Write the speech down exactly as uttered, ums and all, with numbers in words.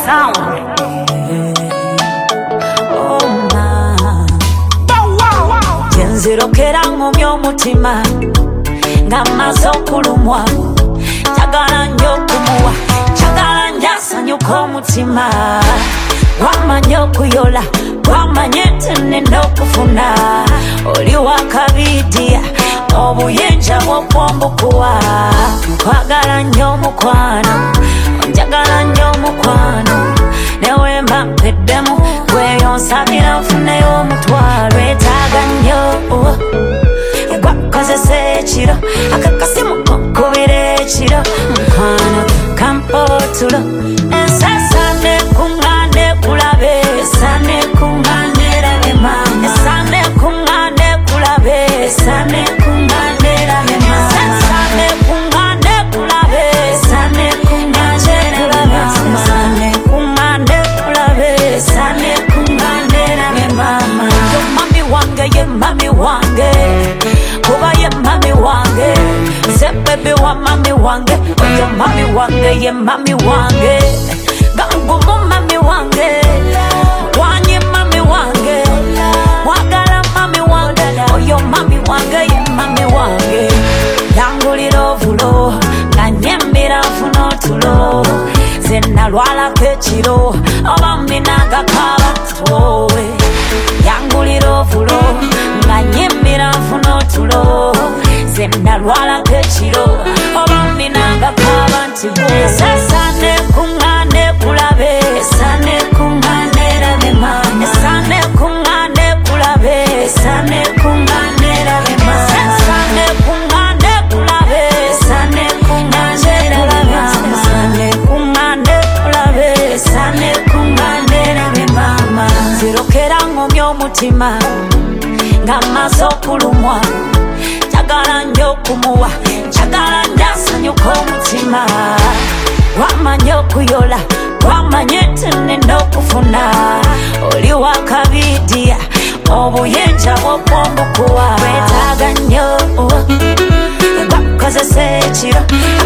sound. Oh my. Jenzirokera ngomyo mutima ngamaze okulumwa njagala nnyo okumuwa njagala njasanyuka omutima wamanya okuyola wamanya ntenenda okufuna oli wakabidiya obuyinja bw'okwombokuwa nkwagala nnyo omukwano njagala nnyo omukwano newemba mpeddemu gweyonsabira nfuneyo omutwalo etaaga nnyo egwakozesa ekiro akakasimu kokubira ekiro mukwano kampotulo ensasane kuŋŋande kulabe esane kuŋŋande rabe mama esane kuŋŋande kulabe esane kuŋŋande rabe mama esane kuŋŋande kulabe esane kuŋŋande rabe mama esane kuŋŋande kulabe esane kuŋŋande rabe mama yo mami wange ye mami wange kuba ye mami wange se bebe wa mami wange yo mami wange ye mami wange gangumu mami wange wanye mami wange wagala mami wange oyo mami wange ye mami wange yangulira ovulo nga nyembera nfuna otulo zenalwalako ekiro oba mbinagakaba tuwowe yangulira ovulo nga nyembera nfuna otulo zenalwalako ekiro oba mbinagakaba nti esasane kuŋŋande kulabe esane kuŋŋande rabe mama esane kuŋŋande kulabe esane kuŋŋande rabe mama esane kuŋŋande kulabe esane kuŋŋande rabe mama esane kuŋŋande kulabe esane kuŋŋande rabe mama nzirokera ngomya omutima ngamaze okulumwa njagala nnyo okumuwa njagala njasanyuka omutima wamanya okuyola wamanya ntenenda okufuna oli wakabidiya obuyinja bw'okwombokuwa wetaaga nnyo gwakozesa ekiro